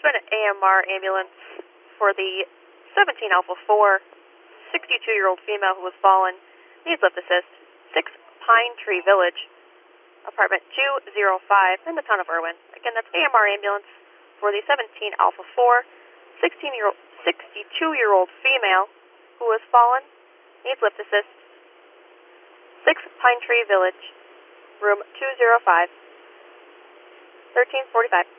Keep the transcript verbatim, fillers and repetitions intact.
Urban A M R ambulance for the seventeen Alpha four, sixty-two-year-old female who was fallen, needs lift assist, six Pine Tree Village, apartment two oh five in the town of Irwin. Again, that's A M R ambulance for the seventeen Alpha four, sixteen-year-old, sixty-two-year-old female who was fallen, needs lift assist, six Pine Tree Village, room two oh five, thirteen forty-five.